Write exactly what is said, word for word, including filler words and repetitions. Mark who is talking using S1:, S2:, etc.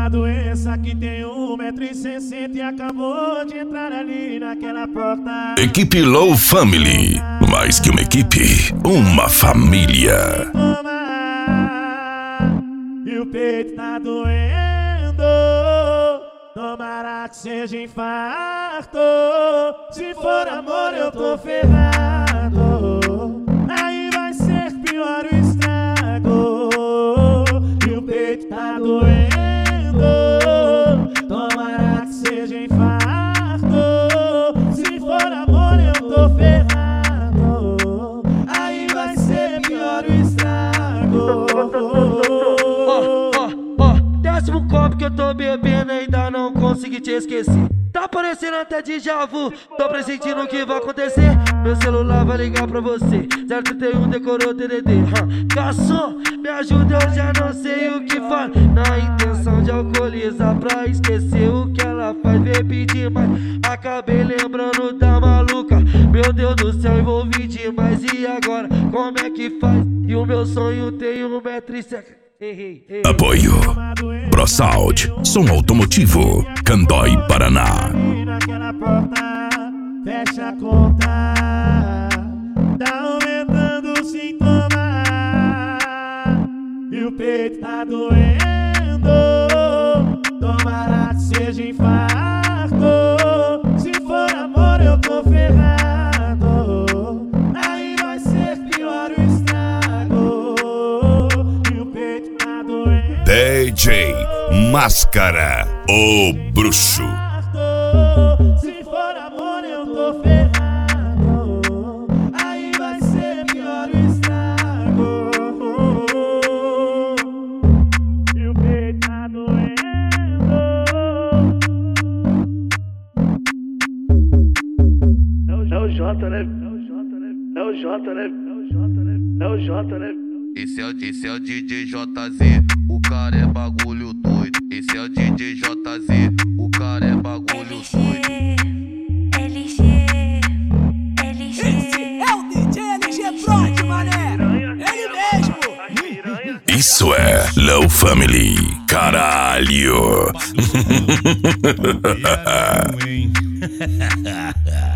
S1: uma doença que tem um metro e sessenta e acabou de entrar ali naquela porta.
S2: Equipe Low Family, mais que uma equipe, uma família.
S1: E o peito tá doendo, tomara que seja infarto. Se for amor eu tô ferrado, aí vai ser pior o estrago. E o peito tá doendo, tomara que seja infarto. Se for amor eu tô ferrado, aí vai ser pior o estrago.
S3: Ó, ó, ó, décimo copo que eu tô bebendo, ainda não consegui te esquecer. Tá parecendo até déjà vu, tô pressentindo o que vai acontecer. Meu celular vai ligar pra você, zero trinta e um decorou D D D. Hum. Garçom, me ajuda, eu já não sei o que faz. Na intenção de alcoolizar pra esquecer o que ela faz. Bebi demais, acabei lembrando da maluca. Meu Deus do céu, envolvi demais. E agora, como é que faz? E o meu sonho tem um metro e sete.
S2: Apoio ProSound, som automotivo, Candói, Paraná.
S1: Naquela porta, fecha a conta, tá aumentando o sintoma. E o peito tá doendo, tomara que seja infarto. Se for amor eu tô ferrado, aí vai ser pior o estrago. E o peito tá doendo.
S2: D J Máscara, o bruxo.
S1: Se for amor eu tô ferrado, aí vai ser pior o estrago. E o peito tá doendo. É o Jota, né? É o Jota, né? É o Jota, né? É o Jota, né?
S4: Esse é, o, esse é o D J J Z, o cara é bagulho doido. Esse é o D J J Z, o cara é bagulho doido.
S5: L G, L G.
S6: Esse é o D J L G Prod, mané. Ele mesmo.
S2: Isso é Low Family, caralho.